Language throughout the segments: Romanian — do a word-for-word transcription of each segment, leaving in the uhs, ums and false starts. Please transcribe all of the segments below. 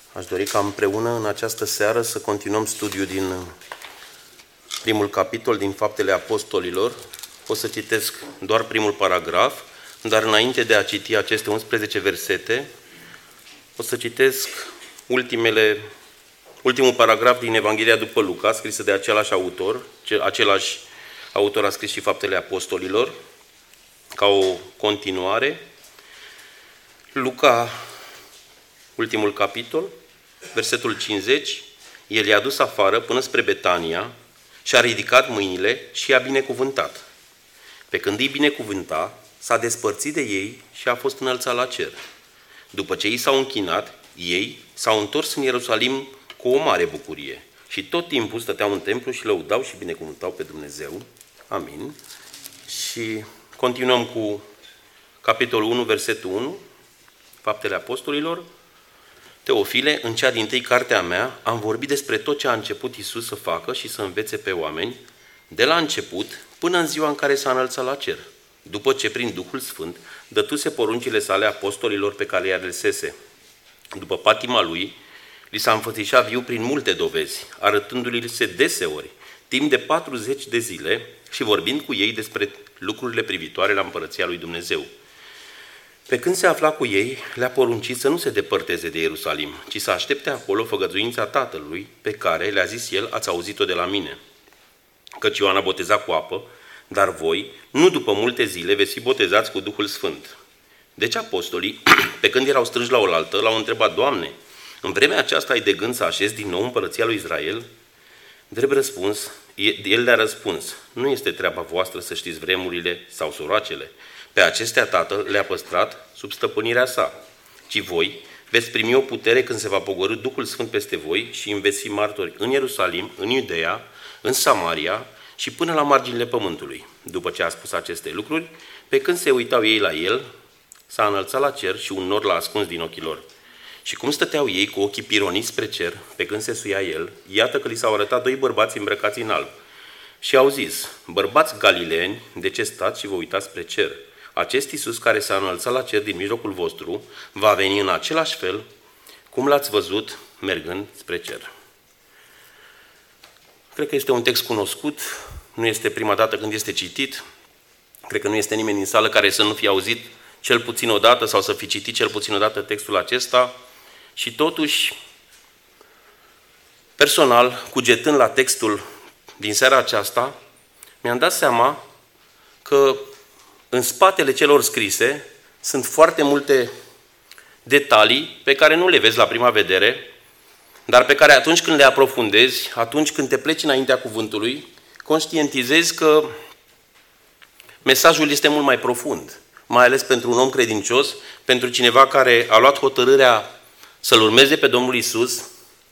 Aș dori ca împreună în această seară să continuăm studiul din primul capitol din Faptele Apostolilor. O să citesc doar primul paragraf, dar înainte de a citi aceste unsprezece versete, o să citesc ultimele, ultimul paragraf din Evanghelia după Luca, scrisă de același autor. Același autor a scris și Faptele Apostolilor, ca o continuare. Luca, ultimul capitol, versetul cincizeci, el i-a dus afară până spre Betania și a ridicat mâinile și i-a binecuvântat. Pe când îi binecuvânta, s-a despărțit de ei și a fost înălțat la cer. După ce ei s-au închinat, ei s-au întors în Ierusalim cu o mare bucurie și tot timpul stăteau în templu și lăudau și binecuvântau pe Dumnezeu. Amin. Și continuăm cu capitolul unu, versetul unu, Faptele Apostolilor. Teofile, în cea dintâi carte a mea, am vorbit despre tot ce a început Iisus să facă și să învețe pe oameni, de la început până în ziua în care s-a înălțat la cer, după ce prin Duhul Sfânt dătuse poruncile sale apostolilor pe care i-a alesese. După patima lui, li s-a înfățișat viu prin multe dovezi, arătându-li se deseori, timp de patruzeci de zile și vorbind cu ei despre lucrurile privitoare la împărăția lui Dumnezeu. Pe când se afla cu ei, le-a poruncit să nu se depărteze de Ierusalim, ci să aștepte acolo făgăduința Tatălui, pe care, le-a zis el, ați auzit-o de la mine. Căci Ioan a botezat cu apă, dar voi, nu după multe zile, veți fi botezați cu Duhul Sfânt. Deci apostolii, pe când erau strânși la oaltă, l-au întrebat: Doamne, în vremea aceasta ai de gând să așezi din nou împărăția lui Israel? Drept răspuns, el le-a răspuns: nu este treaba voastră să știți vremurile sau soroacele. Pe acestea Tatăl le-a păstrat sub stăpânirea sa. Ci voi veți primi o putere când se va pogorî Duhul Sfânt peste voi și îmi veți fi martori în Ierusalim, în Iudeea, în Samaria și până la marginile pământului. După ce a spus aceste lucruri, pe când se uitau ei la el, s-a înălțat la cer și un nor l-a ascuns din ochii lor. Și cum stăteau ei cu ochii pironiți spre cer, pe când se suia el, iată că li s-au arătat doi bărbați îmbrăcați în alb. Și au zis: bărbați galileeni, de ce stați și vă uitați spre cer? Acest Iisus care s-a înălțat la cer din mijlocul vostru va veni în același fel cum l-ați văzut mergând spre cer. Cred că este un text cunoscut, nu este prima dată când este citit, cred că nu este nimeni în sală care să nu fie auzit cel puțin o dată sau să fi citit cel puțin o dată textul acesta și totuși, personal, cugetând la textul din seara aceasta, mi-am dat seama că în spatele celor scrise sunt foarte multe detalii pe care nu le vezi la prima vedere, dar pe care atunci când le aprofundezi, atunci când te pleci înaintea cuvântului, conștientizezi că mesajul este mult mai profund, mai ales pentru un om credincios, pentru cineva care a luat hotărârea să-L urmeze pe Domnul Iisus.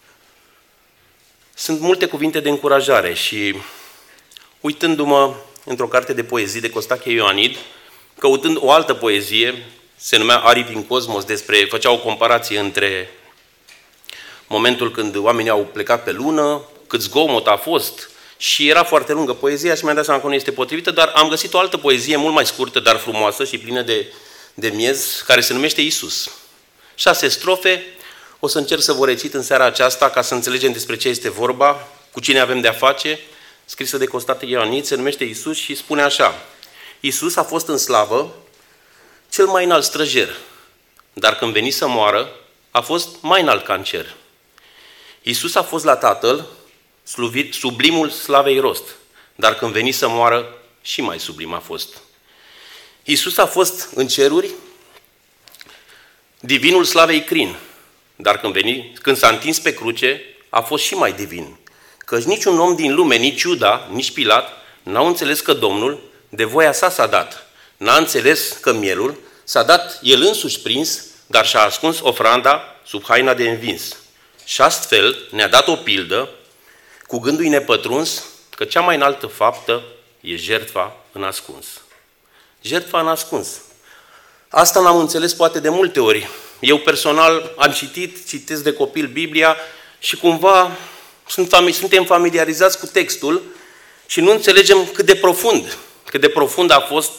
Sunt multe cuvinte de încurajare și uitându-mă într-o carte de poezii de Costache Ioanid, căutând o altă poezie, se numea Aripi în Cosmos, despre, făcea o comparație între momentul când oamenii au plecat pe lună, cât zgomot a fost, și era foarte lungă poezia și mi-am dat seama că nu este potrivită, dar am găsit o altă poezie mult mai scurtă, dar frumoasă și plină de, de miez, care se numește Iisus. Șase strofe, o să încerc să vă recit în seara aceasta ca să înțelegem despre ce este vorba, cu cine avem de-a face, scrisă de Costache Ioanid, se numește Iisus și spune așa: Iisus a fost în slavă cel mai înalt străjer, dar când veni să moară, a fost mai înalt ca în cer. Iisus a fost la Tatăl, sluvit, sublimul slavei rost, dar când veni să moară, și mai sublim a fost. Iisus a fost în ceruri, divinul slavei crin, dar când, veni, când s-a întins pe cruce, a fost și mai divin. Căci niciun om din lume, nici Iuda, nici Pilat, n-au înțeles că Domnul de voia sa s-a dat. N-a înțeles că mielul s-a dat el însuși prins, dar și-a ascuns ofranda sub haina de învins. Și astfel ne-a dat o pildă, cu gândul nepătruns, că cea mai înaltă faptă e jertfa în ascuns. Jertfa în ascuns. Asta n-am înțeles poate de multe ori. Eu personal am citit, citesc de copil Biblia și cumva suntem familiarizați cu textul și nu înțelegem cât de profund, cât de profund a fost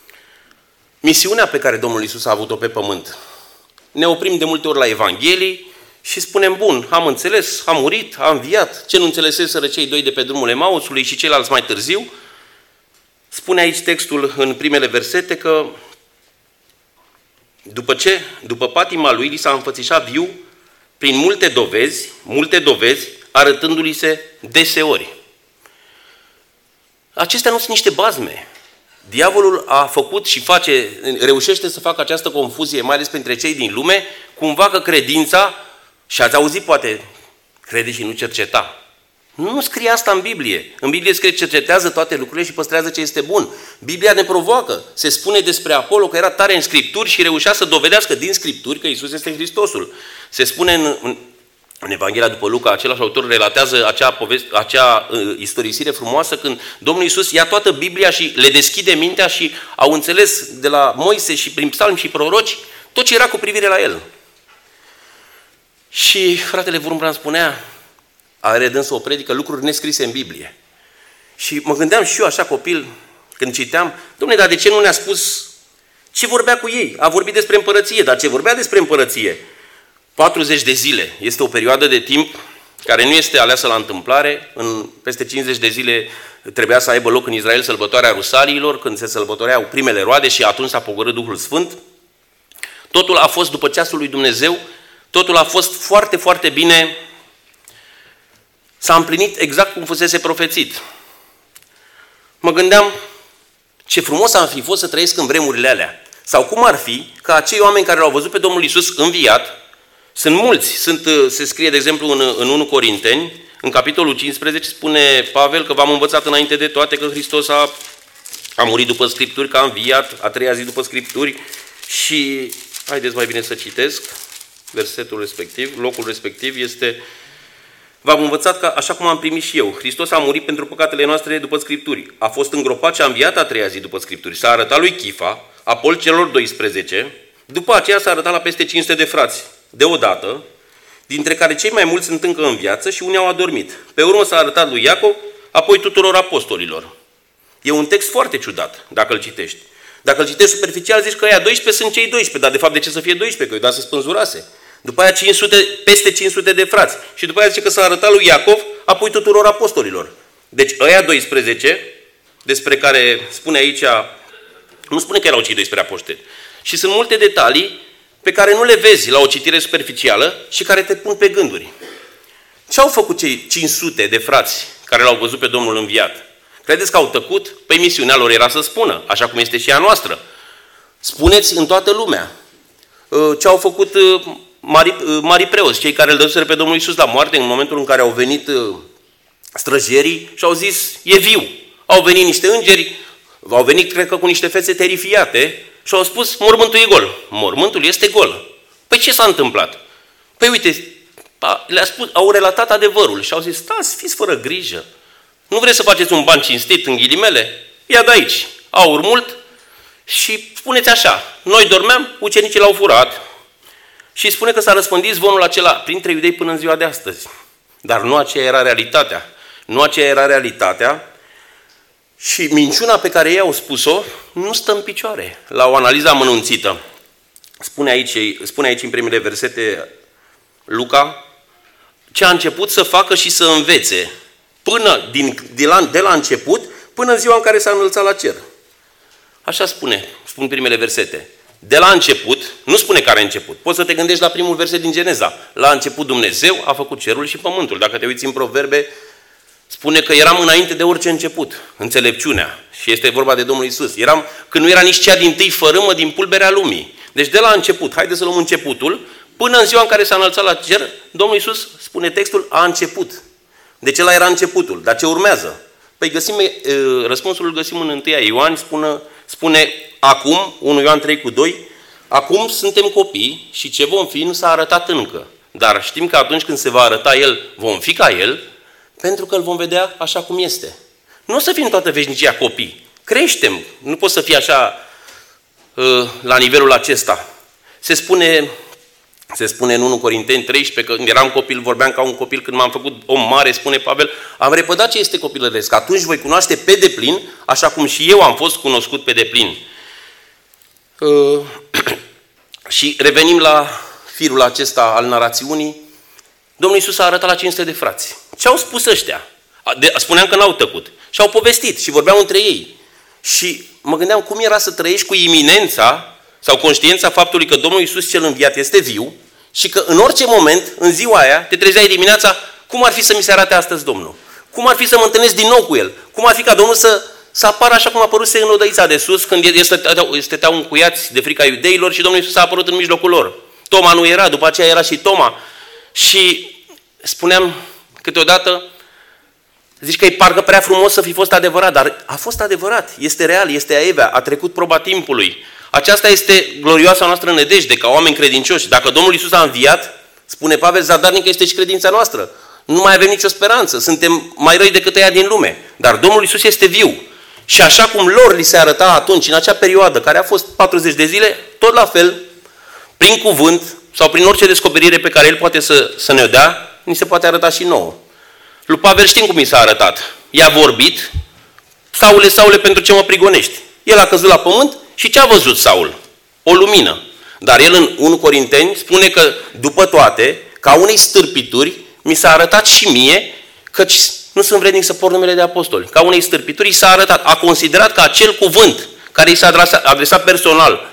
misiunea pe care Domnul Iisus a avut-o pe pământ. Ne oprim de multe ori la Evanghelii Și spunem, bun, am înțeles, a murit, a înviat, ce nu înțeleseseră cei doi de pe drumul Emausului și ceilalți mai târziu. Spune aici textul în primele versete că după ce, după patima lui, li s-a înfățișat viu prin multe dovezi, multe dovezi, arătându-li se deseori. Acestea nu sunt niște bazme. Diavolul a făcut și face, reușește să facă această confuzie, mai ales printre cei din lume, cumva că credința, și ați auzit poate, crede și nu cerceta. Nu scrie asta în Biblie. În Biblie scrie cercetează toate lucrurile și păstrează ce este bun. Biblia ne provoacă. Se spune despre Apolo că era tare în Scripturi și reușea să dovedească din Scripturi că Iisus este Hristosul. Se spune în, în, în Evanghelia după Luca, același autor relatează acea, poveste, acea uh, istorisire frumoasă când Domnul Iisus ia toată Biblia și le deschide mintea și au înțeles de la Moise și prin psalmi și proroci tot ce era cu privire la el. Și fratele Wurmbrand spunea, are dânsă o predică, lucruri nescrise în Biblie. Și mă gândeam și eu așa copil, când citeam, Dom'le, dar de ce nu ne-a spus ce vorbea cu ei? A vorbit despre împărăție, dar ce vorbea despre împărăție? patruzeci de zile este o perioadă de timp care nu este aleasă la întâmplare. În peste cincizeci de zile trebuia să aibă loc în Israel sărbătoarea Rusaliilor, când se sărbătoreau primele roade și atunci s-a pogorât Duhul Sfânt. Totul a fost după ceasul lui Dumnezeu, totul a fost foarte, foarte bine. S-a împlinit exact cum fusese profețit. Mă gândeam ce frumos ar fi fost să trăiesc în vremurile alea. Sau cum ar fi ca acei oameni care l-au văzut pe Domnul Iisus înviat, sunt mulți, sunt, se scrie de exemplu în, în unu Corinteni, în capitolul cincisprezece spune Pavel că v-am învățat înainte de toate că Hristos a, a murit după Scripturi, că a înviat a treia zi după Scripturi și, haideți mai bine să citesc, versetul respectiv, locul respectiv este... V-am învățat că, așa cum am primit și eu, Hristos a murit pentru păcatele noastre după Scripturi. A fost îngropat și a înviat a treia zi după Scripturi. S-a arătat lui Chifa, apoi celor doisprezece, după aceea s-a arătat la peste cinci sute de frați, deodată, dintre care cei mai mulți sunt încă în viață și unii au adormit. Pe urmă s-a arătat lui Iacov, apoi tuturor apostolilor. E un text foarte ciudat, dacă îl citești. Dacă îl citești superficial, zici că ăia doisprezece sunt cei doisprezece, dar de fapt de ce să fie doisprezece? Că îi da să spânzurase. După aia cinci sute, peste cinci sute de frați. Și după aia zice că s-a arătat lui Iacov, apoi tuturor apostolilor. Deci ăia doisprezece, despre care spune aici, nu spune că erau cei doisprezece apostoli. Și sunt multe detalii pe care nu le vezi la o citire superficială și care te pun pe gânduri. Ce au făcut cei cinci sute de frați care l-au văzut pe Domnul înviat? Credeți că au tăcut? Păi misiunea lor era să spună, așa cum este și a noastră. Spuneți în toată lumea. Ce au făcut mari, mari preoți, cei care îl dăduseră pe Domnul Iisus la moarte în momentul în care au venit străjerii și au zis, e viu. Au venit niște îngeri, au venit, cred că, cu niște fețe terifiate și au spus, mormântul e gol. Mormântul este gol. Păi ce s-a întâmplat? Păi uite, le-a spus, au relatat adevărul și au zis, stați, fiți fără grijă. Nu vreți să faceți un ban cinstit în ghilimele? Ia de aici. Aur mult și spuneți așa, noi dormeam, ucenicii l-au furat. Și spune că s-a răspândit zvonul acela printre iudei până în ziua de astăzi. Dar nu aceea era realitatea. Nu aceea era realitatea și minciuna pe care ei au spus-o nu stă în picioare. La o analiză amănunțită. Spune aici, spune aici în primele versete Luca ce a început să facă și să învețe până din, de, la, de la început până în ziua în care s-a înălțat la cer. Așa spune, spun primele versete. De la început, nu spune care a început. Poți să te gândești la primul verset din Geneza. La început Dumnezeu a făcut cerul și pământul. Dacă te uiți în Proverbe, spune că eram înainte de orice început. Înțelepciunea. Și este vorba de Domnul Iisus. Eram, când nu era nici cea dintâi fărâmă din pulberea lumii. Deci de la început, haideți să luăm începutul, până în ziua în care s-a înălțat la cer, Domnul Iisus, spune textul, a început. Deci ăla era începutul. Dar ce urmează? Păi găsim, răspunsul îl găsim în întâia Ioan, spune, spune acum, unu Ioan trei cu doi, acum suntem copii și ce vom fi nu s-a arătat încă. Dar știm că atunci când se va arăta El, vom fi ca El, pentru că îl vom vedea așa cum este. Nu o să fim toată veșnicia copii. Creștem. Nu poți să fii așa la nivelul acesta. Se spune, se spune în unu Corinteni treisprezece, că când eram copil, vorbeam ca un copil, când m-am făcut om mare, spune Pavel, am repădat ce este copilăresc. Atunci voi cunoaște pe deplin, așa cum și eu am fost cunoscut pe deplin. Uh, și revenim la firul acesta al narațiunii. Domnul Iisus a arătat la cinci sute de frați. Ce au spus ăștia? De, spuneam că n-au tăcut. Și au povestit și vorbeau între ei. Și mă gândeam cum era să trăiești cu iminența sau conștiința faptului că Domnul Iisus cel înviat este viu și că în orice moment, în ziua aia, te trezeai dimineața, cum ar fi să mi se arate astăzi Domnul? Cum ar fi să mă întâlnesc din nou cu El? Cum ar fi ca Domnul să, să apară așa cum a apărut în odăița de sus, când stăteau încuiați de frica iudeilor și Domnul Iisus a apărut în mijlocul lor. Toma nu era, după aceea era și Toma. Și spuneam câteodată, zici că e parcă prea frumos să fi fost adevărat, dar a fost adevărat, este real, este aevea, a trecut proba timpului. Aceasta este glorioasa noastră nădejde, ca oameni credincioși. Dacă Domnul Iisus a înviat, spune Pavel, zadarnică este și credința noastră. Nu mai avem nicio speranță, suntem mai răi decât ăia din lume. Dar Domnul Iisus este viu. Și așa cum lor li se arăta atunci, în acea perioadă, care a fost patruzeci de zile, tot la fel, prin cuvânt sau prin orice descoperire pe care El poate să, să ne-o dea, ni se poate arăta și nouă. Lui Pavel știm cum i s-a arătat. I-a vorbit, Saule, Saule, pentru ce mă prigonești? El a căzut la pământ și ce a văzut Saul? O lumină. Dar el în unu Corinteni spune că după toate, ca unei stârpituri, mi s-a arătat și mie, căci nu sunt vrednic să por numele de apostoli. Ca unei stârpituri i s-a arătat. A considerat că acel cuvânt care i s-a adresat, adresat personal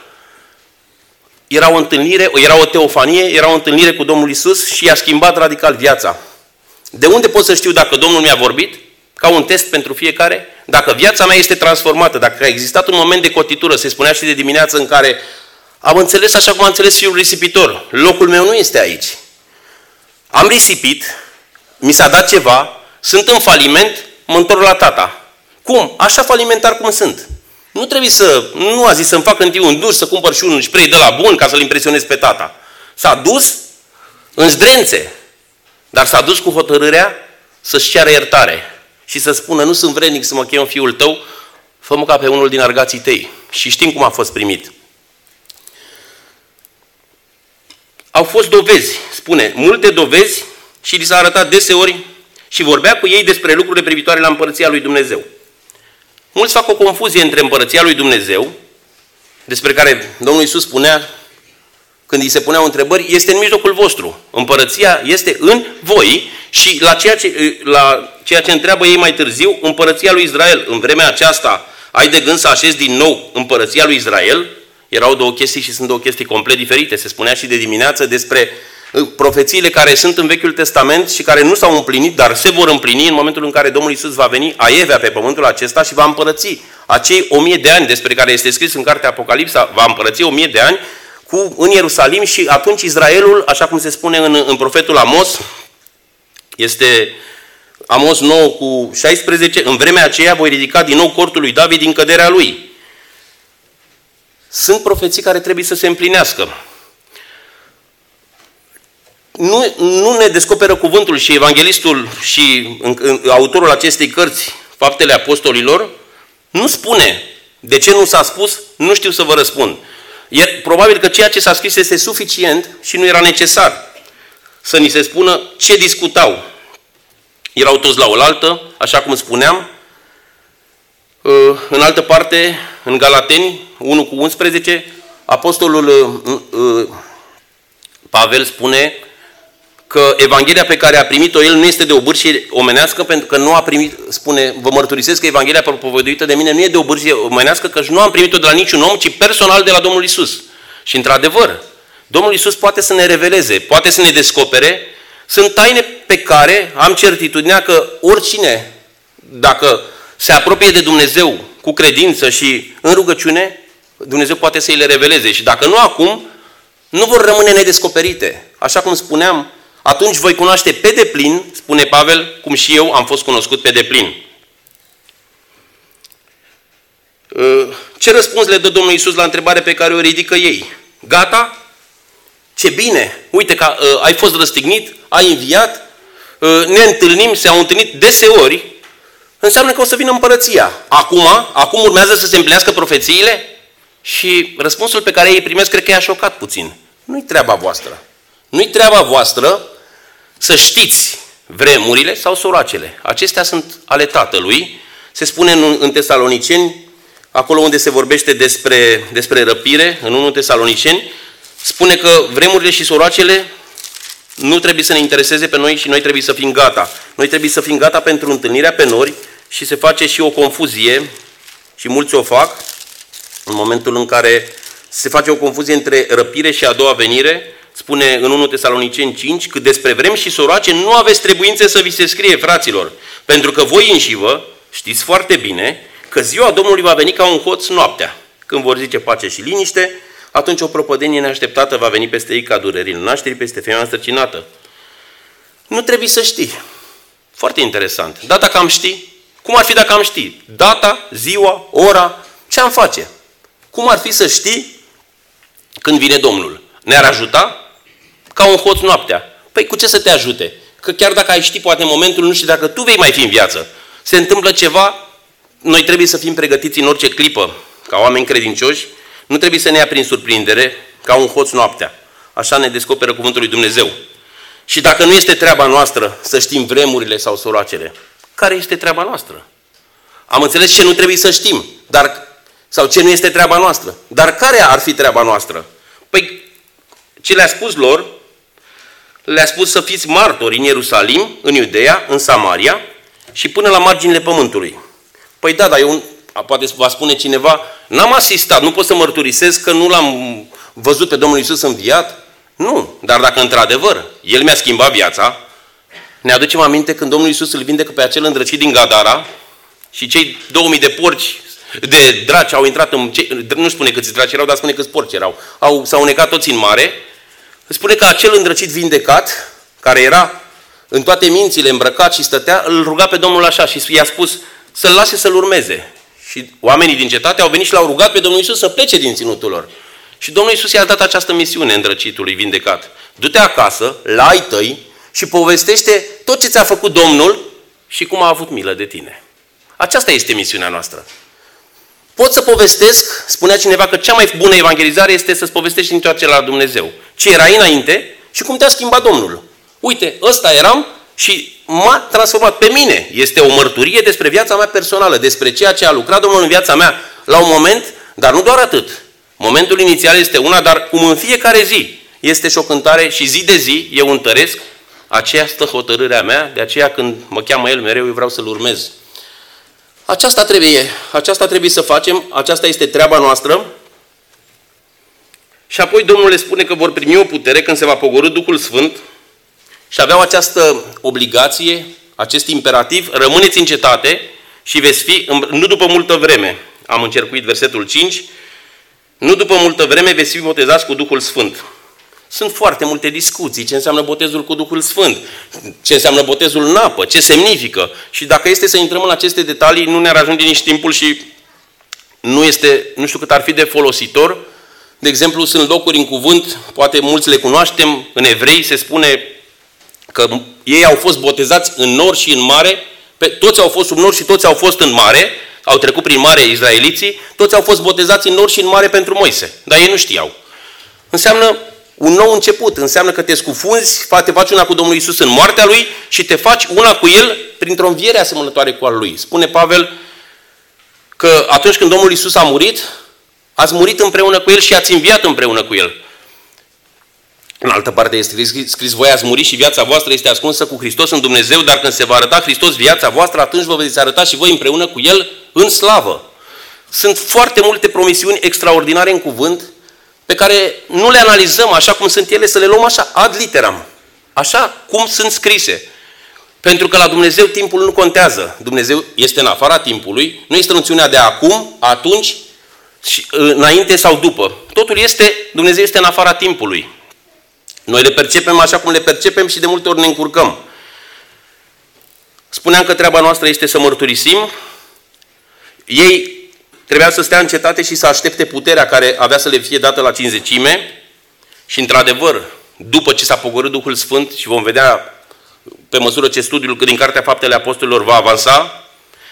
era o întâlnire, era o teofanie, era o întâlnire cu Domnul Iisus și i-a schimbat radical viața. De unde pot să știu dacă Domnul mi-a vorbit? Ca un test pentru fiecare? Dacă viața mea este transformată, dacă a existat un moment de cotitură, se spunea și de dimineață, în care am înțeles așa cum a înțeles fiul risipitor. Locul meu nu este aici. Am risipit, mi s-a dat ceva, sunt în faliment, mă întorc la tata. Cum? Așa falimentar cum sunt. Nu trebuie să, nu a zis să-mi fac întâi un duș, să cumpăr și un spray de la bun ca să-l impresionez pe tata. S-a dus în zdrențe, dar s-a dus cu hotărârea să-și ceară iertare și să spună, nu sunt vrednic să mă chem fiul tău, fă-mă ca pe unul din argații tăi. Și știm cum a fost primit. Au fost dovezi, spune, multe dovezi și li s-a arătat deseori și vorbea cu ei despre lucrurile privitoare la împărăția lui Dumnezeu. Mulți fac o confuzie între împărăția lui Dumnezeu, despre care Domnul Iisus spunea, când îi se puneau întrebări, este în mijlocul vostru. Împărăția este în voi și la ceea ce, la ceea ce întreabă ei mai târziu, împărăția lui Israel. În vremea aceasta ai de gând să așezi din nou împărăția lui Israel? Erau două chestii și sunt două chestii complet diferite. Se spunea și de dimineață despre profețiile care sunt în Vechiul Testament și care nu s-au împlinit, dar se vor împlini în momentul în care Domnul Iisus va veni aievea pe pământul acesta și va împărăți acei o mie de ani despre care este scris în cartea Apocalipsa, va împărăți o mie de ani cu, în Ierusalim și atunci Israelul, așa cum se spune în, în profetul Amos, este Amos nouă cu șaisprezece, în vremea aceea voi ridica din nou cortul lui David din căderea lui. Sunt profeții care trebuie să se împlinească. Nu, nu ne descoperă cuvântul și evanghelistul și în, în, autorul acestei cărți, Faptele Apostolilor, nu spune. De ce nu s-a spus? Nu știu să vă răspund. Iar probabil că ceea ce s-a scris este suficient și nu era necesar să ni se spună ce discutau. Erau toți la oaltă, așa cum spuneam. În altă parte, în Galateni unu cu unsprezece, apostolul Pavel spune că Evanghelia pe care a primit-o el nu este de o bârșie omenească, pentru că nu a primit, spune, vă mărturisesc că Evanghelia propovăduită de mine nu e de o bârșie omenească, că nu am primit-o de la niciun om, ci personal de la Domnul Iisus. Și într-adevăr, Domnul Iisus poate să ne reveleze, poate să ne descopere, sunt taine pe care am certitudinea că oricine, dacă se apropie de Dumnezeu cu credință și în rugăciune, Dumnezeu poate să îi le reveleze. Și dacă nu acum, nu vor rămâne nedescoperite. Așa cum spuneam, atunci voi cunoaște pe deplin, spune Pavel, cum și eu am fost cunoscut pe deplin. Ce răspuns le dă Domnul Iisus la întrebarea pe care o ridică ei? Gata? Ce bine! Uite că uh, ai fost răstignit, ai înviat, uh, ne întâlnim, se-au întâlnit deseori, înseamnă că o să vină împărăția. Acum, acum urmează să se împlinească profețiile? Și răspunsul pe care ei primesc, cred că i-a șocat puțin. Nu-i treaba voastră. Nu-i treaba voastră să știți vremurile sau soroacele. Acestea sunt ale Tatălui. Se spune în, în Tesaloniceni, acolo unde se vorbește despre, despre răpire, în unu Tesaloniceni, spune că vremurile și soroacele nu trebuie să ne intereseze pe noi și noi trebuie să fim gata. Noi trebuie să fim gata pentru întâlnirea pe nori și se face și o confuzie, și mulți o fac, în momentul în care se face o confuzie între răpire și a doua venire. Spune în întâi Tesaloniceni cinci că despre vremi și soroace nu aveți trebuințe să vi se scrie, fraților, pentru că voi înșivă știți foarte bine că ziua Domnului va veni ca un hoț noaptea. Când vor zice pace și liniște, atunci o propădenie neașteptată va veni peste ei ca durerile nașterii peste femeia însărcinată. Nu trebuie să știi. Foarte interesant. Dar dacă am ști, cum ar fi dacă am ști? Data, ziua, ora, ce am face? Cum ar fi să știi când vine Domnul? Ne-ar ajuta? Ca un hoț noaptea. Păi cu ce să te ajute? Că chiar dacă ai ști poate în momentul, nu știu dacă tu vei mai fi în viață. Se întâmplă ceva, noi trebuie să fim pregătiți în orice clipă, ca oameni credincioși, nu trebuie să ne ia prin surprindere ca un hoț noaptea. Așa ne descoperă cuvântul lui Dumnezeu. Și dacă nu este treaba noastră să știm vremurile sau soroacele, care este treaba noastră? Am înțeles ce nu trebuie să știm, dar, sau ce nu este treaba noastră. Dar care ar fi treaba noastră? Păi, ce le-a spus lor, le-a spus să fiți martori în Ierusalim, în Iudeea, în Samaria și până la marginile pământului. Păi da, dar eu, poate va spune cineva, n-am asistat, nu pot să mărturisesc că nu l-am văzut pe Domnul Iisus înviat. Nu, dar dacă într-adevăr El mi-a schimbat viața, ne aducem aminte când Domnul Iisus îl vindecă pe acel îndrăcit din Gadara și cei două mii de porci, de draci au intrat în... Nu spune câți draci erau, dar spune câți porci erau. Au, s-au necat toți în mare. Spune că acel îndrăcit vindecat, care era în toate mințile îmbrăcat și stătea, îl ruga pe Domnul așa și i-a spus să-l lase să-l urmeze. Și oamenii din cetate au venit și l-au rugat pe Domnul Iisus să plece din ținutul lor. Și Domnul Iisus i-a dat această misiune îndrăcitului vindecat. Du-te acasă, la ai tăi și povestește tot ce ți-a făcut Domnul și cum a avut milă de tine. Aceasta este misiunea noastră. Pot să povestesc, spunea cineva că cea mai bună evangelizare este să-ți povestești întoarcerea la Dumnezeu. Ce erai înainte și cum te-a schimbat Domnul. Uite, ăsta eram și m-a transformat pe mine. Este o mărturie despre viața mea personală, despre ceea ce a lucrat Domnul în viața mea la un moment, dar nu doar atât. Momentul inițial este una, dar cum în fiecare zi este și o cântare și zi de zi eu întăresc această hotărâre a mea, de aceea când mă cheamă El mereu eu vreau să-L urmez. Aceasta trebuie, aceasta trebuie să facem, aceasta este treaba noastră. Și apoi Domnul le spune că vor primi o putere când se va pogorî Duhul Sfânt și aveau această obligație, acest imperativ, rămâneți în cetate și veți fi, nu după multă vreme, am încercuit versetul cinci, nu după multă vreme veți fi botezați cu Duhul Sfânt. Sunt foarte multe discuții, ce înseamnă botezul cu Duhul Sfânt, ce înseamnă botezul în apă, ce semnifică. Și dacă este să intrăm în aceste detalii, nu ne-ar ajunge nici timpul și nu, este, nu știu cât ar fi de folositor. De exemplu, sunt locuri în cuvânt, poate mulți le cunoaștem, în Evrei se spune că ei au fost botezați în nor și în mare, pe, toți au fost sub nor și toți au fost în mare, au trecut prin mare izraeliții, toți au fost botezați în nor și în mare pentru Moise, dar ei nu știau. Înseamnă un nou început, înseamnă că te scufunzi, te faci una cu Domnul Iisus în moartea Lui și te faci una cu El printr-o înviere asemănătoare cu a Lui. Spune Pavel că atunci când Domnul Iisus a murit, ați murit împreună cu El și ați înviat împreună cu El. În altă parte este scris, scris voi ați murit și viața voastră este ascunsă cu Hristos în Dumnezeu, dar când se va arăta Hristos viața voastră, atunci vă veți arăta și voi împreună cu El în slavă. Sunt foarte multe promisiuni extraordinare în cuvânt, pe care nu le analizăm așa cum sunt ele, să le luăm așa, ad literam, așa cum sunt scrise. Pentru că la Dumnezeu timpul nu contează. Dumnezeu este în afara timpului, nu este noțiunea de acum, atunci, și, înainte sau după. Totul este, Dumnezeu este în afara timpului. Noi le percepem așa cum le percepem și de multe ori ne încurcăm. Spuneam că treaba noastră este să mărturisim. Ei trebuia să stea în cetate și să aștepte puterea care avea să le fie dată la cincizecime și, într-adevăr, după ce s-a pogorât Duhul Sfânt și vom vedea pe măsură ce studiul din Cartea Faptele Apostolilor va avansa,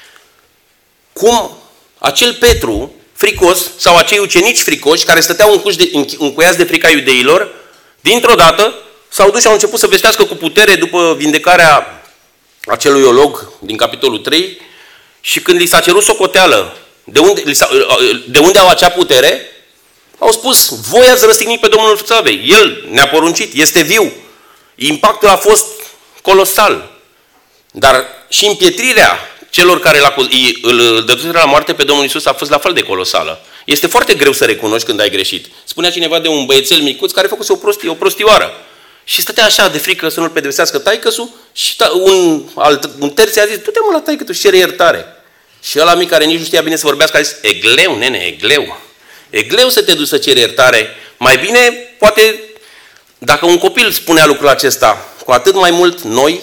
cum acel Petru fricos sau acei ucenici fricoși care stăteau încuiați de frica iudeilor, dintr-o dată s-au dus și au început să vestească cu putere după vindecarea acelui olog din capitolul trei și când li s-a cerut socoteală de unde, de unde au acea putere, au spus, voi ați răstignit pe Domnul Țavei, El ne-a poruncit, este viu. Impactul a fost colosal. Dar și împietrirea celor care îl dăduseră la moarte pe Domnul Iisus a fost la fel de colosală. Este foarte greu să recunoști când ai greșit. Spunea cineva de un băiețel micuț care a făcut o, prostie, o prostioară. Și stătea așa de frică să nu-l pedepsească taică-su și un, alt, un terț a zis, du-te mă la taică-tu și cere iertare. Și ăla mic care nici nu știa bine să vorbească a zis, e gleu, nene, e gleu. E gleu să te duci să ceri iertare. Mai bine, poate, dacă un copil spunea lucrul acesta, cu atât mai mult noi,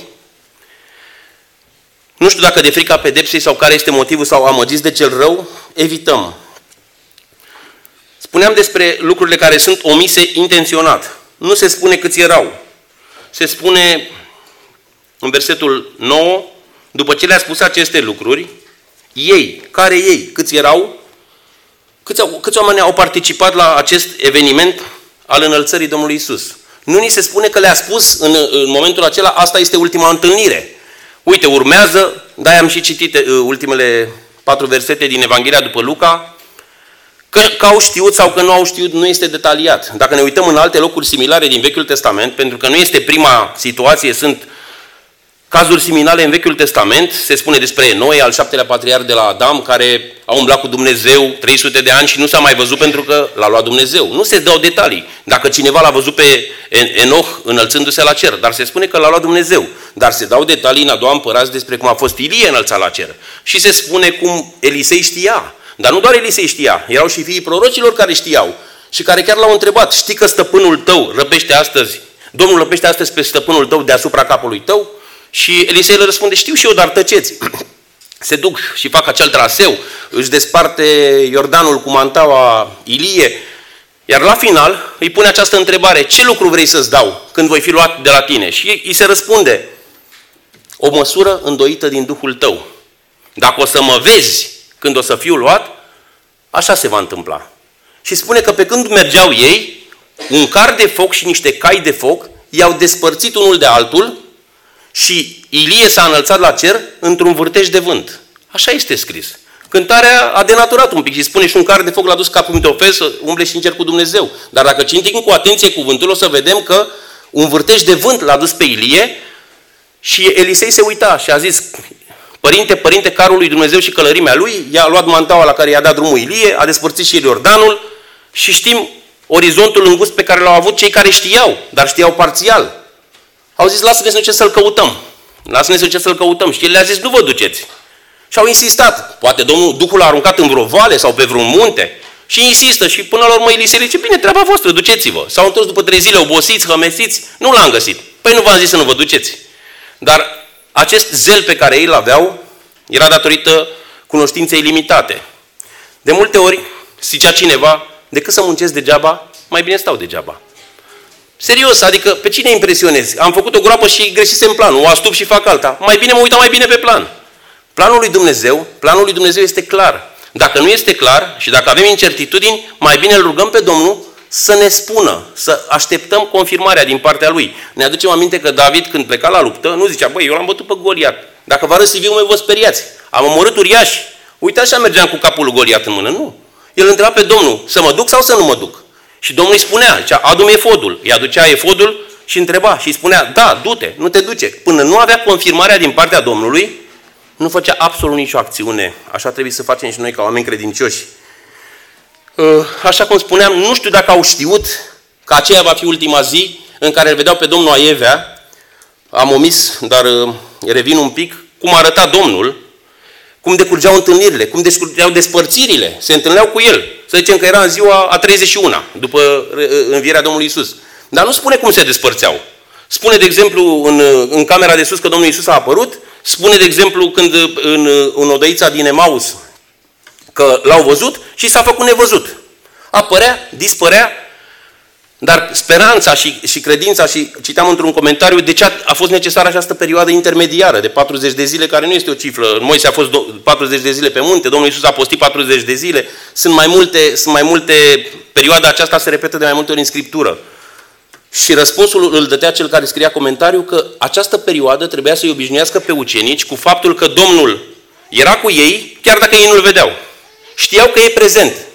nu știu dacă de frica pedepsei sau care este motivul sau amăgiți de cel rău, evităm. Spuneam despre lucrurile care sunt omise intenționat. Nu se spune câți erau. Se spune în versetul nouă, după ce le-a spus aceste lucruri, ei, care ei, câți erau, câți, câți oameni au participat la acest eveniment al înălțării Domnului Iisus. Nu ni se spune că le-a spus în, în momentul acela, asta este ultima întâlnire. Uite, urmează, de-aia am și citit uh, ultimele patru versete din Evanghelia după Luca, că, că au știut sau că nu au știut, nu este detaliat. Dacă ne uităm în alte locuri similare din Vechiul Testament, pentru că nu este prima situație, sunt cazuri similare în Vechiul Testament, se spune despre Noi, al șaptelea patriarh de la Adam, care a umblat cu Dumnezeu trei sute de ani și nu s-a mai văzut pentru că l-a luat Dumnezeu. Nu se dau detalii. Dacă cineva l-a văzut pe Enoch înălțându-se la cer, dar se spune că l-a luat Dumnezeu. Dar se dau detalii în a doua împărați despre cum a fost Ilie înălțat la cer. Și se spune cum Elisei știa. Dar nu doar Elisei știa, erau și fiii prorocilor care știau și care chiar l-au întrebat, știi că stăpânul tău răpește astăzi, Domnul răpește astăzi pe stăpânul tău deasupra capului tău? Și Elisei le răspunde, știu și eu, dar tăceți. Se duc și fac acel traseu, își desparte Iordanul cu mantaua Ilie, iar la final îi pune această întrebare, ce lucru vrei să-ți dau când voi fi luat de la tine? Și îi se răspunde, o măsură îndoită din Duhul tău. Dacă o să mă vezi când o să fiu luat, așa se va întâmpla. Și spune că pe când mergeau ei, un car de foc și niște cai de foc i-au despărțit unul de altul și Ilie s-a înălțat la cer într-un vârtej de vânt. Așa este scris. Cântarea a denaturat un pic și spune și un car de foc l-a dus ca pe un să umble și în cer cu Dumnezeu. Dar dacă citim cu atenție cuvântul, o să vedem că un vârtej de vânt l-a dus pe Ilie și Elisei se uita și a zis, Părinte, părinte, carul lui Dumnezeu și călărimea lui, i-a luat mantaua la care i-a dat drumul Ilie, a despărțit și Iordanul și știm orizontul îngust pe care l-au avut cei care știau, dar știau parțial. Au zis, lasă-ne să ducem să-l căutăm. Lasă-ne să ducem să-l căutăm. Și el le-a zis, nu vă duceți. Și au insistat. Poate Domnul, Duhul l-a aruncat în vreo vale sau pe vreun munte. Și insistă. Și până la urmă Elisei zice, bine, treaba voastră, duceți-vă. S-au întors după trei zile obosiți, hămesiți, nu l-am găsit. Păi nu v-am zis să nu vă duceți. Dar acest zel pe care ei îl aveau era datorită cunoștinței limitate. De multe ori, zicea cineva, decât să muncesc degeaba, mai bine stau degeaba. Serios, adică pe cine impresionezi? Am făcut o groapă și greșisem planul, o astup și fac alta. Mai bine mă uitam mai bine pe plan. Planul lui Dumnezeu, planul lui Dumnezeu este clar. Dacă nu este clar și dacă avem incertitudini, mai bine îl rugăm pe Domnul să ne spună, să așteptăm confirmarea din partea lui. Ne aducem aminte că David, când pleca la luptă, nu zicea, băi, eu l-am bătut pe Goliat. Dacă vă arăt C V-ul meu, vă speriați. Am omorât uriași. Uite, așa mergeam cu capul lui Goliat în mână. Nu. El întreba pe Domnul, să mă duc sau să nu mă duc? Și Domnul îi spunea, zicea, adu-mi efodul. Îi aducea efodul și întreba și îi spunea, da, du-te, nu te duce. Până nu avea confirmarea din partea Domnului, nu făcea absolut nicio acțiune. Așa trebuie să facem și noi ca oameni credincioși. Așa cum spuneam, nu știu dacă au știut că aceea va fi ultima zi în care îl vedeau pe Domnul Aievea. Am omis, dar revin un pic, cum arăta Domnul, cum decurgeau întâlnirile, cum decurgeau despărțirile, se întâlneau cu el. Să zicem că era în ziua a treizeci și una, după învierea Domnului Iisus. Dar nu spune cum se despărțeau. Spune, de exemplu, în, în camera de sus că Domnul Iisus a apărut, spune, de exemplu, când în, în odăița din Emaus, că l-au văzut și s-a făcut nevăzut. Apărea, dispărea, dar speranța și, și credința, și citeam într-un comentariu, de ce a, a fost necesară această perioadă intermediară de patruzeci de zile, care nu este o cifră. Moise a fost patruzeci de zile pe munte, Domnul Iisus a postit patruzeci de zile. Sunt mai multe, sunt mai multe, perioada aceasta se repetă de mai multe ori în Scriptură. Și răspunsul îl dădea cel care scria comentariu că această perioadă trebuia să-i obișnuiască pe ucenici cu faptul că Domnul era cu ei, chiar dacă ei nu-L vedeau. Știau că e prezent.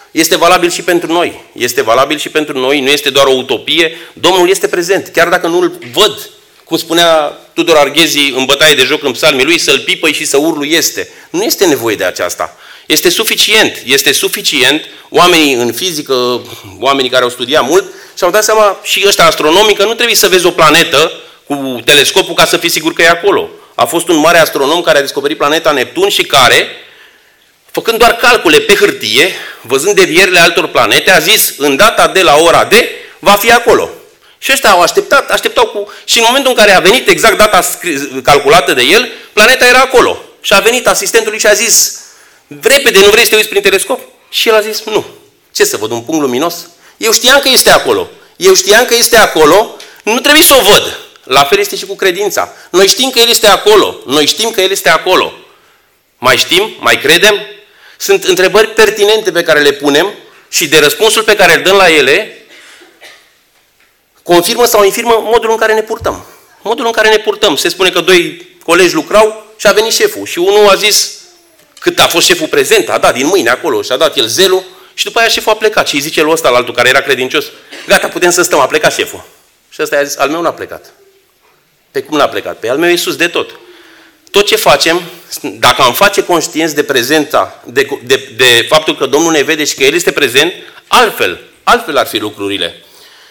Este valabil și pentru noi. Este valabil și pentru noi, nu este doar o utopie. Domnul este prezent, chiar dacă nu îl văd, cum spunea Tudor Arghezi în bătaie de joc în psalmii lui, să-l pipăi și să urlu este. Nu este nevoie de aceasta. Este suficient, este suficient. Oamenii în fizică, oamenii care au studiat mult, și-au dat seama, și ăștia astronomii, că nu trebuie să vezi o planetă cu telescopul ca să fii sigur că e acolo. A fost un mare astronom care a descoperit planeta Neptun și care, făcând doar calcule pe hârtie, văzând devierile altor planete, a zis, în data de la ora D, va fi acolo. Și ăștia au așteptat, așteptau cu... Și în momentul în care a venit exact data calculată de el, planeta era acolo. Și a venit asistentul lui și a zis, repede, nu vrei să te uiți prin telescop? Și el a zis, nu. Ce să văd, un punct luminos? Eu știam că este acolo. Eu știam că este acolo, nu trebuie să o văd. La fel este și cu credința. Noi știm că El este acolo. Noi știm că El este acolo. Mai știm? Mai credem? Sunt întrebări pertinente pe care le punem și de răspunsul pe care îl dăm la ele confirmă sau infirmă modul în care ne purtăm. Modul în care ne purtăm. Se spune că doi colegi lucrau și a venit șeful. Și unul a zis, cât a fost șeful prezent, a dat din mâine acolo și a dat el zelul. Și după aia șeful a plecat. Și îi zice lui ăsta, la altul care era credincios, gata, putem să stăm, a plecat șeful. Și ăsta i-a zis, al meu n-a plecat. Pe cum n-a plecat? Pe al meu e sus de tot. Tot ce facem, dacă am face conștienți de prezența, de, de, de faptul că Domnul ne vede și că El este prezent, altfel, altfel ar fi lucrurile.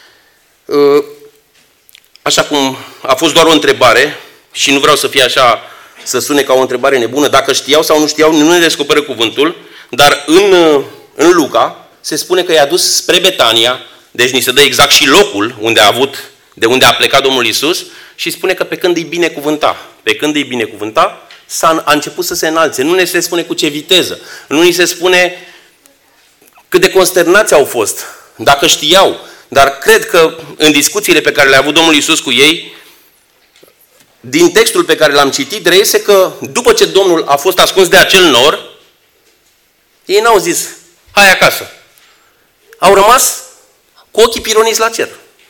Așa cum a fost doar o întrebare, și nu vreau să fie așa, să sune ca o întrebare nebună, dacă știau sau nu știau, nu ne descoperă cuvântul, dar în, în Luca se spune că i-a dus spre Betania, deci ni se dă exact și locul unde a avut, de unde a plecat Domnul Iisus, și spune că pe când îi binecuvânta, pe când îi binecuvânta, s-a, a început să se înalțe. Nu ne se spune cu ce viteză, nu ni se spune cât de consternați au fost, dacă știau. Dar cred că în discuțiile pe care le-a avut Domnul Iisus cu ei, din textul pe care l-am citit, reiese că după ce Domnul a fost ascuns de acel nor, ei n-au zis, hai acasă. Au rămas cu ochii pironiți la cer.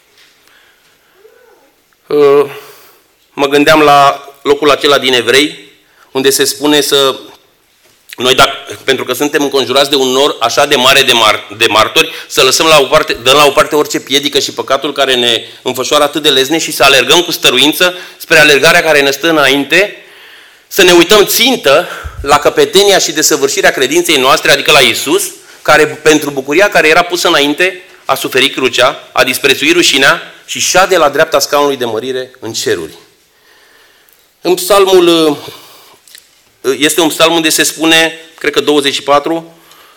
Mă gândeam la locul acela din Evrei, unde se spune să... Noi, dacă, pentru că suntem înconjurați de un nor așa de mare de, mar, de martori, să lăsăm la o parte, dăm la o parte orice piedică și păcatul care ne înfășoară atât de lezne și să alergăm cu stăruință spre alergarea care ne stă înainte, să ne uităm țintă la căpetenia și desăvârșirea credinței noastre, adică la Iisus, care pentru bucuria care era pusă înainte a suferit crucea, a disprețuit rușinea și șade la dreapta scaunului de mărire în ceruri. În psalmul... Este un psalm unde se spune, cred că douăzeci și patru,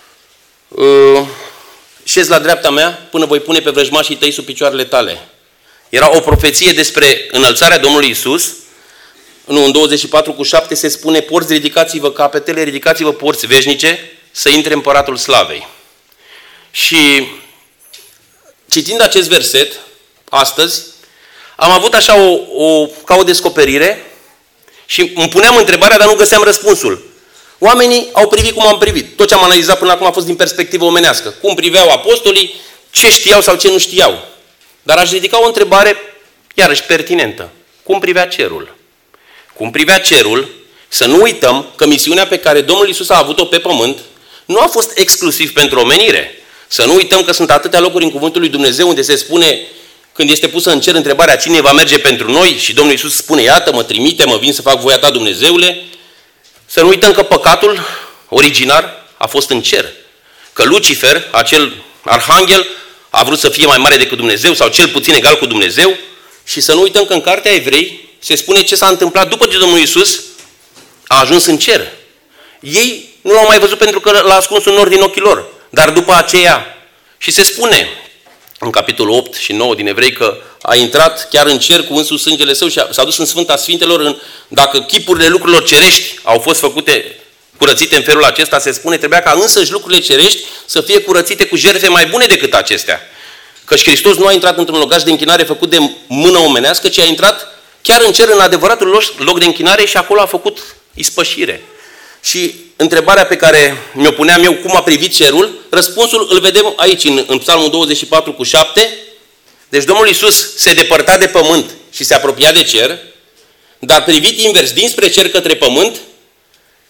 șezi la dreapta mea până voi pune pe vrăjmașii tăi sub picioarele tale. Era o profeție despre înălțarea Domnului Iisus. În douăzeci și patru cu șapte se spune, porți, ridicați-vă capetele, ridicați-vă porți veșnice, să intre împăratul slavei. Și citind acest verset, astăzi, am avut așa o, o, ca o descoperire. Și îmi puneam întrebarea, dar nu găseam răspunsul. Oamenii au privit cum am privit. Tot ce am analizat până acum a fost din perspectivă omenească. Cum priveau apostolii, ce știau sau ce nu știau. Dar aș ridica o întrebare, iarăși pertinentă. Cum privea cerul? Cum privea cerul, să nu uităm că misiunea pe care Domnul Iisus a avut-o pe pământ nu a fost exclusiv pentru omenire. Să nu uităm că sunt atâtea locuri în Cuvântul lui Dumnezeu unde se spune... Când este pusă în cer întrebarea cine va merge pentru noi și Domnul Iisus spune, iată, mă trimite, mă vin să fac voia ta, Dumnezeule, să nu uităm că păcatul originar a fost în cer. Că Lucifer, acel arhanghel, a vrut să fie mai mare decât Dumnezeu sau cel puțin egal cu Dumnezeu, și să nu uităm că în Cartea Evrei se spune ce s-a întâmplat după ce Domnul Iisus a ajuns în cer. Ei nu l-au mai văzut pentru că l-a ascuns un nor din ochii lor, dar după aceea, și se spune... în capitolul opt și nouă din Evrei, că a intrat chiar în cer cu însuși sângele său și s-a dus în Sfânta Sfintelor. În, dacă chipurile lucrurilor cerești au fost făcute, curățite în felul acesta, se spune, trebuia ca însăși lucrurile cerești să fie curățite cu jertfe mai bune decât acestea. Căci Hristos nu a intrat într-un locaș de închinare făcut de mână omenească, ci a intrat chiar în cer, în adevăratul loc de închinare, și acolo a făcut ispășire. Și întrebarea pe care mi-o puneam eu, cum a privit cerul, răspunsul îl vedem aici, în, în Psalmul douăzeci și patru cu șapte. Deci Domnul Iisus se depărta de pământ și se apropia de cer, dar privit invers, dinspre cer către pământ,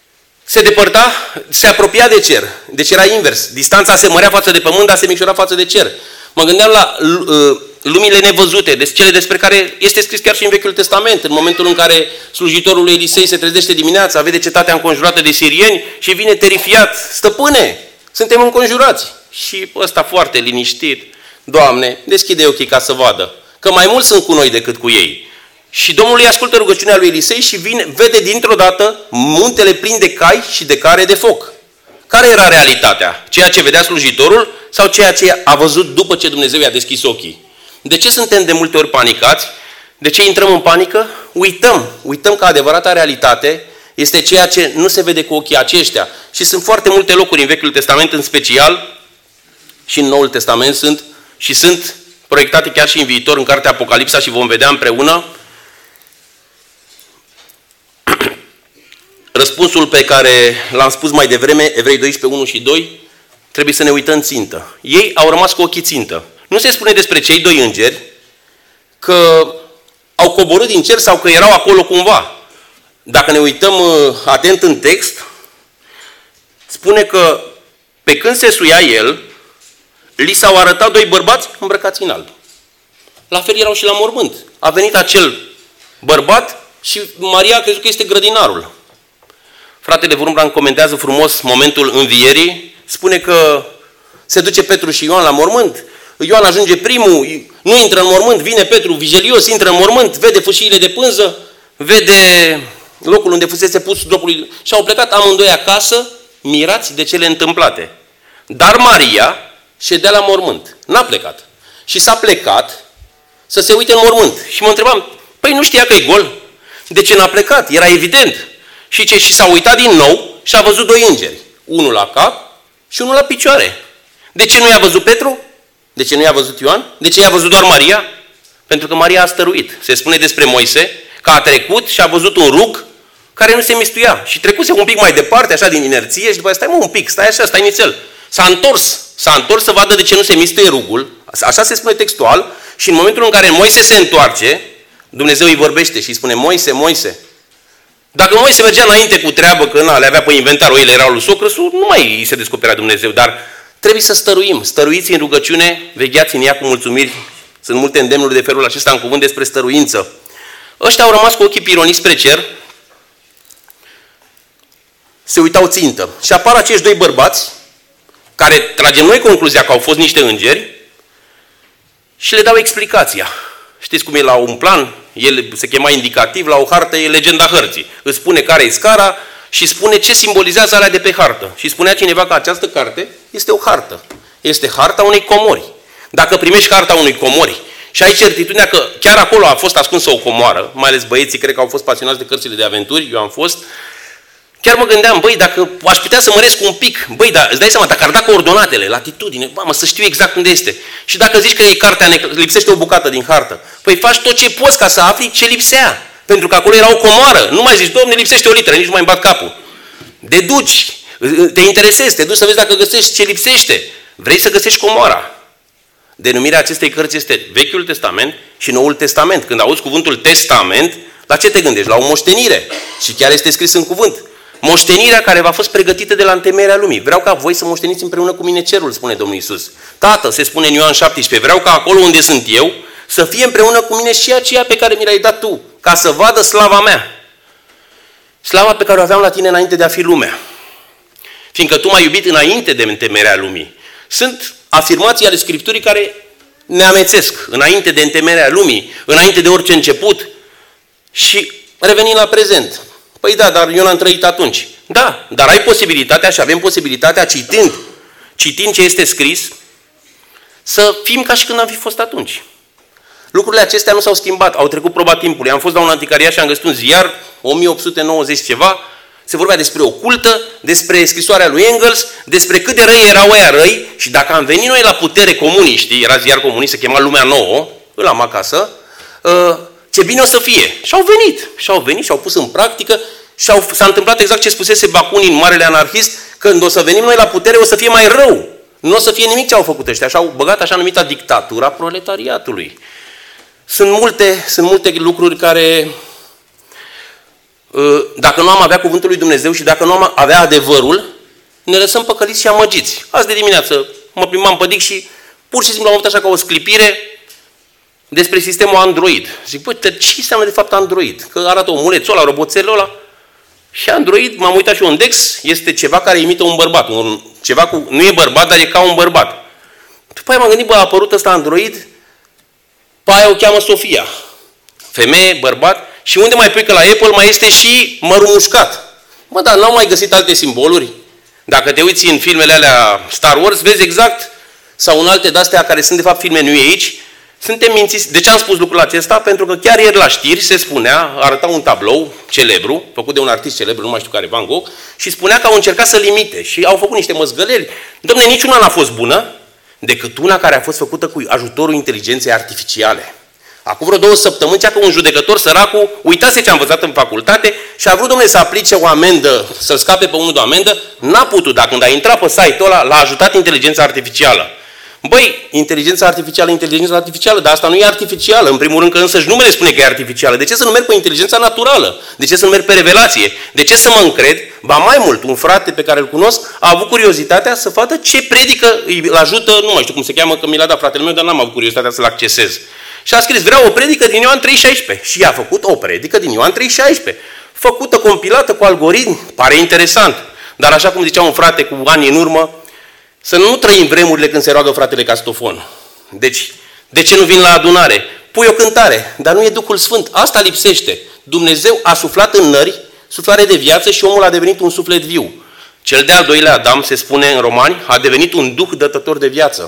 se depărta, se apropia de cer. Deci era invers. Distanța se mărea față de pământ, dar se micșora față de cer. Mă gândeam la uh, lumile nevăzute, deci cele despre care este scris chiar și în Vechiul Testament, în momentul în care slujitorul lui Elisei se trezește dimineața, vede cetatea înconjurată de sirieni și vine terifiat. Stăpâne, suntem înconjurați. Și ăsta foarte liniștit, Doamne, deschide ochii ca să vadă, că mai mulți sunt cu noi decât cu ei. Și Domnul îi ascultă rugăciunea lui Elisei și vine, vede dintr-o dată muntele plin de cai și de care de foc. Care era realitatea? Ceea ce vedea slujitorul sau ceea ce a văzut după ce Dumnezeu i-a deschis ochii? De ce suntem de multe ori panicați? De ce intrăm în panică? Uităm. Uităm că adevărata realitate este ceea ce nu se vede cu ochii aceștia. Și sunt foarte multe locuri în Vechiul Testament, în special, și în Noul Testament sunt, și sunt proiectate chiar și în viitor, în cartea Apocalipsa, și vom vedea împreună. Răspunsul pe care l-am spus mai devreme, Evrei doisprezece, unu și doi, trebuie să ne uităm țintă. Ei au rămas cu ochii țintă. Nu se spune despre cei doi îngeri că au coborât din cer sau că erau acolo cumva. Dacă ne uităm atent în text, spune că pe când se suia el, li s-au arătat doi bărbați îmbrăcați în alb. La fel erau și la mormânt. A venit acel bărbat și Maria a crezut că este grădinarul. Fratele Wurmbran comentează frumos momentul învierii, spune că se duce Petru și Ioan la mormânt, Ioan ajunge primul, nu intră în mormânt, vine Petru vigelios, intră în mormânt, vede fâșiile de pânză, vede locul unde fusese pus trupul și au plecat amândoi acasă, mirați de cele întâmplate. Dar Maria ședea la mormânt, n-a plecat. Și s-a plecat să se uite în mormânt. Și mă întrebam, păi nu știa că e gol? De ce n-a plecat? Era evident. Și ce? Și s-a uitat din nou și a văzut doi îngeri. Unul la cap și unul la picioare. De ce nu i-a văzut Petru? De ce nu i-a văzut Ioan? De ce i-a văzut doar Maria? Pentru că Maria a stăruit. Se spune despre Moise că a trecut și a văzut un rug care nu se mistuia. Și trecuse un pic mai departe, așa din inerție, și după aceea, stai mă un pic, stai așa, stai nițel. S-a întors. S-a întors să vadă de ce nu se mistuie rugul. Așa se spune textual. Și în momentul în care Moise se întoarce, Dumnezeu îi vorbește și îi spune, Moise, Moise. Dacă Moise mergea înainte cu treabă, că na, le avea pe inventar, oile erau lui socră, nu mai îi se descoperea Dumnezeu. Dar trebuie să stăruim. Stăruiți în rugăciune, vegheați în ea cu mulțumiri. Sunt multe îndemnuri de felul acesta în cuvânt despre stăruință. Ăștia au rămas cu ochii pironiți spre cer, se uitau țintă. Și apar acești doi bărbați, care tragem noi concluzia că au fost niște îngeri, și le dau explicația. Știți cum e la un plan? El se chema indicativ, la o hartă e legenda hărții. Îți spune care e scara și spune ce simbolizează alea de pe hartă. Și spunea cineva că această carte este o hartă. Este harta unei comori. Dacă primești harta unui comori și ai certitudinea că chiar acolo a fost ascunsă o comoară, mai ales băieții, cred că au fost pasionați de cărțile de aventuri, eu am fost, chiar mă gândeam, băi, dacă aș putea să măresc un pic, băi, dar îți dai seama, dacă ar da coordonatele, latitudine, bă, mă, să știu exact unde este. Și dacă zici că e cartea, lipsește o bucată din hartă, păi faci tot ce poți ca să afli ce lipsea. Pentru că acolo era o comoară. Nu mai zici, Doamne, lipsește o litră, nici nu mai îmi bat capul. Deduci, te interesezi, te duci să vezi dacă găsești ce lipsește. Vrei să găsești comoara. Denumirea acestei cărți este Vechiul Testament și Noul Testament. Când auzi cuvântul testament, la ce te gândești? La o moștenire. Și chiar este scris în cuvânt. Moștenirea care v-a fost pregătită de la întemeierea lumii. Vreau ca voi să moșteniți împreună cu mine cerul, spune Domnul Iisus. Tată, se spune în Ioan șaptesprezece, vreau ca acolo unde sunt eu, să fie împreună cu mine și aceea pe care mi l-ai dat tu, ca să vadă slava mea. Slava pe care o aveam la tine înainte de a fi lumea. Fiindcă tu m-ai iubit înainte de întemeierea lumii. Sunt afirmații ale Scripturii care ne amețesc înainte de întemeierea lumii, înainte de orice început. Și revenim la prezent. Păi da, dar eu n-am trăit atunci. Da, dar ai posibilitatea și avem posibilitatea, citind, citind ce este scris, să fim ca și când am fi fost atunci. Lucrurile acestea nu s-au schimbat, au trecut proba timpului. Am fost la un anticariat și am găsit un ziar, o mie opt sute nouăzeci ceva, se vorbea despre o cultă, despre scrisoarea lui Engels, despre cât de răi erau ăia răi și dacă am venit noi la putere comuniștii, era ziar comunist, se chema Lumea Nouă, îl am acasă, ce bine o să fie. Și au venit, și au venit și au pus în practică și au, s-a întâmplat exact ce spusese Bakunin, marele anarhist, când o să venim noi la putere o să fie mai rău. Nu o să fie nimic ce au făcut ăștia. Și au băgat așa numita dictatura proletariatului. Sunt multe, sunt multe lucruri care dacă nu am avea cuvântul lui Dumnezeu și dacă nu am avea adevărul, ne lăsăm păcăliți și amăgiți. Azi de dimineață mă plimbam pe dic și pur și simplu am avut așa ca o sclipire despre sistemul Android. Zic, băi, ce înseamnă de fapt Android? Că arată omulețul ăla, roboțelul ăla. Și Android, m-am uitat și eu în Dex, este ceva care imită un bărbat. Un, ceva cu, nu e bărbat, dar e ca un bărbat. După aia m-am gândit, bă, a apărut ăsta Android, pe aia o cheamă Sofia. Femeie, bărbat. Și unde mai pui că la Apple mai este și mărul mușcat. Bă, dar n-au mai găsit alte simboluri? Dacă te uiți în filmele alea Star Wars, vezi exact, sau în alte de-astea care sunt de fapt filme New Age, suntem mințiți. De ce am spus lucrul acesta? Pentru că chiar ieri la știri se spunea, arăta un tablou celebru, făcut de un artist celebru, nu mai știu care, Van Gogh, și spunea că au încercat să limite și au făcut niște măzgăleri. Dom'le, niciuna n-a fost bună decât una care a fost făcută cu ajutorul inteligenței artificiale. Acum vreo două săptămâni, cea că un judecător săracul uitase ce a învățat în facultate și a vrut, domnule, să aplice o amendă, să-l scape pe unul de o amendă, n-a putut, dar când a intrat pe site-ul ăla, l-a ajutat inteligența artificială. Băi, inteligența artificială, inteligența artificială, dar asta nu e artificială. În primul rând că însăși numele spune că e artificială. De ce să nu merg pe inteligența naturală? De ce să nu merg pe revelație? De ce să mă încred? Ba mai mult, un frate pe care îl cunosc a avut curiozitatea să vadă ce predică îl ajută, nu mai știu cum se cheamă, că mi l-a dat fratele meu, dar n-am avut curiozitatea să-l accesez. Și a scris, vreau o predică din Ioan trei șaisprezece. Și a făcut o predică din Ioan trei șaisprezece. Făcută, compilată cu algoritmi, pare interesant. Dar așa cum zicea un frate cu ani în urmă, să nu trăim vremurile când se roagă fratele Castofon. Deci, de ce nu vin la adunare? Pui o cântare, dar nu e Duhul Sfânt. Asta lipsește. Dumnezeu a suflat în nări, suflare de viață și omul a devenit un suflet viu. Cel de-al doilea Adam, se spune în Romani, a devenit un duh dătător de viață.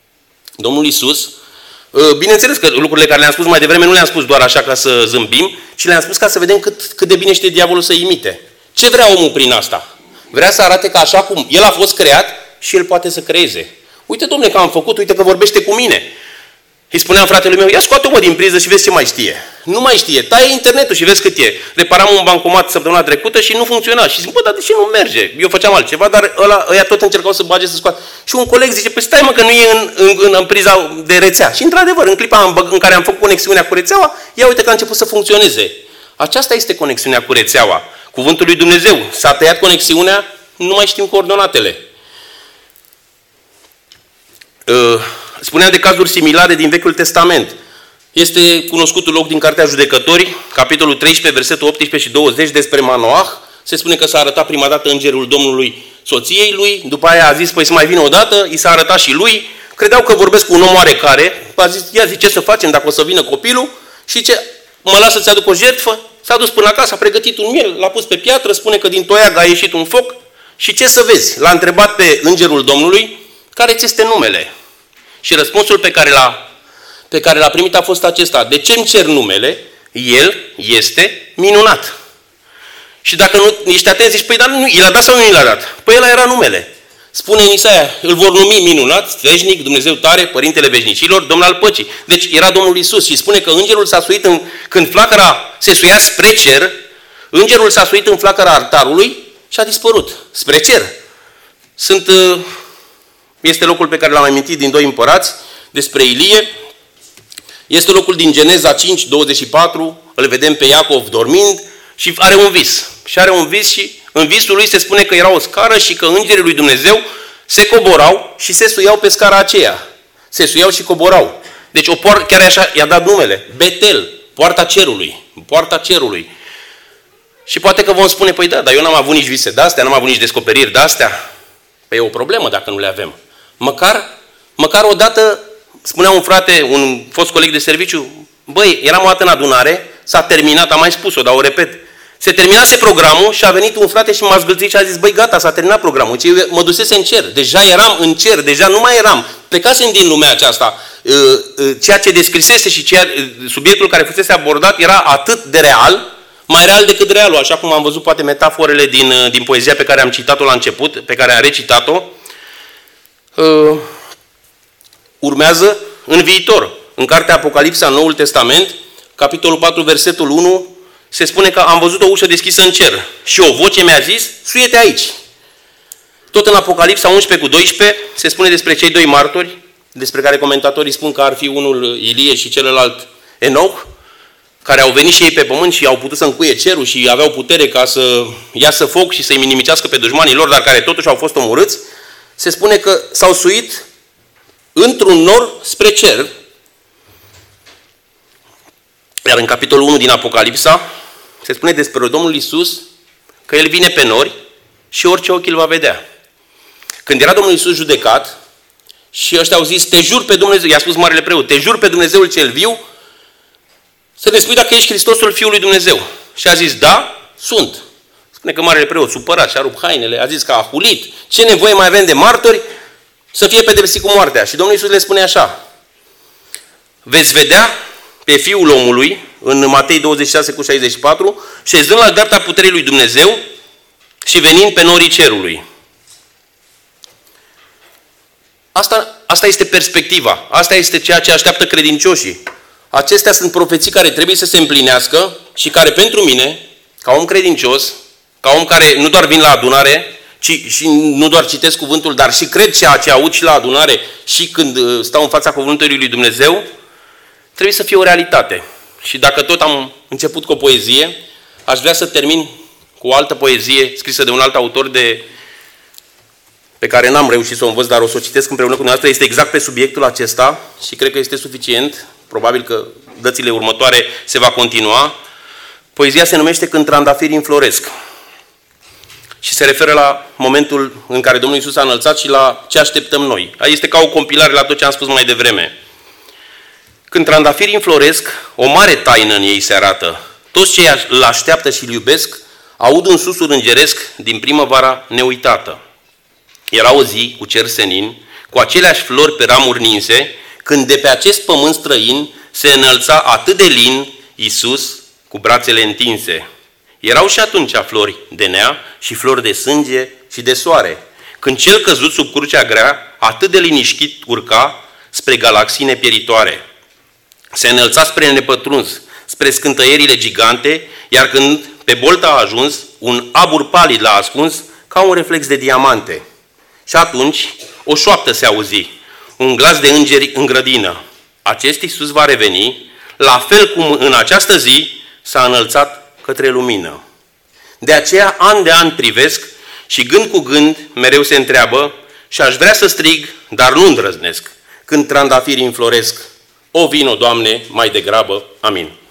Domnul Iisus, bineînțeles că lucrurile care le-am spus mai devreme nu le-am spus doar așa ca să zâmbim, ci le-am spus ca să vedem cât, cât de bine știe diavolul să imite. Ce vrea omul prin asta? Vrea să arate că așa cum el a fost creat, și el poate să creeze. Uite, domnule, că am făcut, uite că vorbește cu mine. Îi spuneam fratelui meu, ia scoate-o din priză și vezi ce mai știe. Nu mai știe, taie internetul și vezi cât e. Reparam un bancomat săptămâna trecută și nu funcționa. Și zic, bă, dar de ce nu merge? Eu făceam altceva, dar ăla, ăia tot încercau să bage, să scoată. Și un coleg zice, păi stai mă că nu e în, în, în, în priza de rețea. Și într-adevăr, în clipa în, în care am făcut conexiunea cu rețeaua, ia uite că a început să funcționeze. Aceasta este conexiunea cu rețeaua. Cuvântul lui Dumnezeu. S-a tăiat conexiunea, nu mai știm coordonatele. Spuneam de cazuri similare din Vechiul Testament. Este cunoscutul loc din Cartea Judecători, capitolul treisprezece, versetul optsprezece și douăzeci, despre Manoah. Se spune că s-a arătat prima dată îngerul Domnului soției lui, după aia a zis, păi să mai vină o dată, i s-a arătat și lui. Credeau că vorbesc cu un om oarecare, a zis, ia zi, ce să facem dacă o să vină copilul? Și ce, mă lasă să-ți aduc o jertfă? S-a dus până acasă, a pregătit un miel, l-a pus pe piatră, spune că din toiag a ieșit un foc. Și ce să vezi? L-a întrebat pe îngerul Domnului, care ți este numele? Și răspunsul pe care l-a, pe care l-a primit a fost acesta. De ce îmi cer numele? El este minunat. Și dacă nu ești atent, zici, păi dar nu, i l-a dat sau nu i l-a dat? Păi ăla era numele. Spune în Isaia, îl vor numi minunat, veșnic, Dumnezeu tare, Părintele veșnicilor, Domn al păcii. Deci era Domnul Iisus și spune că îngerul s-a suit, în, când flacăra se suia spre cer, îngerul s-a suit în flacăra altarului și a dispărut. Spre cer. Sunt... Este locul pe care l-am amintit din Doi Împărați, despre Ilie. Este locul din Geneza cinci, douăzeci și patru, îl vedem pe Iacov dormind și are un vis. Și are un vis și în visul lui se spune că era o scară și că îngerii lui Dumnezeu se coborau și se suiau pe scara aceea. Se suiau și coborau. Deci o poartă, chiar așa i-a dat numele, Betel, poarta cerului, poarta cerului. Și poate că vom spune, păi da, dar eu n-am avut nici vise de-astea, n-am avut nici descoperiri de-astea. Păi e o problemă dacă nu le avem. Măcar, măcar odată, spunea un frate, un fost coleg de serviciu, băi, eram o dată în adunare, s-a terminat, am mai spus-o, dar o repet, se terminase programul și a venit un frate și m-a zgâlțit și a zis, băi, gata, s-a terminat programul. Eu mă dusese în cer, deja eram în cer, deja nu mai eram, plecasem din lumea aceasta. Ceea ce descrisese și ceea, subiectul care fusese abordat era atât de real, mai real decât realul, așa cum am văzut poate metaforele din, din poezia pe care am citat-o la început, pe care am recitat-o. Uh, urmează în viitor. În cartea Apocalipsa, în Noul Testament, capitolul patru, versetul unu, se spune că am văzut o ușă deschisă în cer și o voce mi-a zis, suie-te aici. Tot în Apocalipsa unsprezece cu doisprezece se spune despre cei doi martori, despre care comentatorii spun că ar fi unul Ilie și celălalt Enoch, care au venit și ei pe pământ și au putut să încuie cerul și aveau putere ca să iasă foc și să-i minimicească pe dușmanii lor, dar care totuși au fost omorâți, se spune că s-au suit într-un nor spre cer. Iar în capitolul unu din Apocalipsa se spune despre Domnul Iisus că El vine pe nori și orice ochi îl va vedea. Când era Domnul Iisus judecat și ăștia au zis, te jur pe Dumnezeu, i-a spus Marele Preot, te jur pe Dumnezeul cel viu, să ne spui dacă ești Hristosul Fiul lui Dumnezeu. Și a zis, da, sunt. Spune că Marele Preot, supărat și a rupt hainele, a zis că a hulit. Ce nevoie mai avem de martori să fie pedepsit cu moartea? Și Domnul Iisus le spune așa, veți vedea pe Fiul omului, în Matei douăzeci și șase cu șaizeci și patru, șezând la dreapta puterii lui Dumnezeu și venind pe norii cerului. Asta, asta este perspectiva, asta este ceea ce așteaptă credincioșii. Acestea sunt profeții care trebuie să se împlinească și care pentru mine, ca om credincios, ca om care nu doar vin la adunare, ci și nu doar citesc cuvântul, dar și cred ceea ce aud și la adunare și când stau în fața cuvântului lui Dumnezeu, trebuie să fie o realitate. Și dacă tot am început cu o poezie, aș vrea să termin cu o altă poezie scrisă de un alt autor de, pe care n-am reușit să o învăț, dar o să o citesc împreună cu dumneavoastră. Este exact pe subiectul acesta și cred că este suficient. Probabil că dățile următoare se va continua. Poezia se numește Când trandafirii înfloresc și se referă la momentul în care Domnul Iisus a înălțat și la ce așteptăm noi. Este ca o compilare la tot ce am spus mai devreme. Când trandafirii înfloresc, o mare taină în ei se arată. Toți cei îl așteaptă și îl iubesc aud un susur îngeresc din primăvara neuitată. Era o zi cu cer senin, cu aceleași flori pe ramuri ninse, când de pe acest pământ străin se înălța atât de lin Iisus cu brațele întinse. Erau și atunci flori de nea și flori de sânge și de soare, când cel căzut sub crucea grea atât de liniștit urca spre galaxii nepieritoare. Se înălța spre nepătruns, spre scântăierile gigante, iar când pe boltă a ajuns, un abur palid l-a ascuns ca un reflex de diamante. Și atunci o șoaptă se auzi, un glas de îngeri în grădină. Acest Iisus va reveni, la fel cum în această zi s-a înălțat către lumină. De aceea, an de an privesc și gând cu gând mereu se întreabă și aș vrea să strig, dar nu îndrăznesc, când trandafirii înfloresc. O vino, Doamne, mai degrabă. Amin.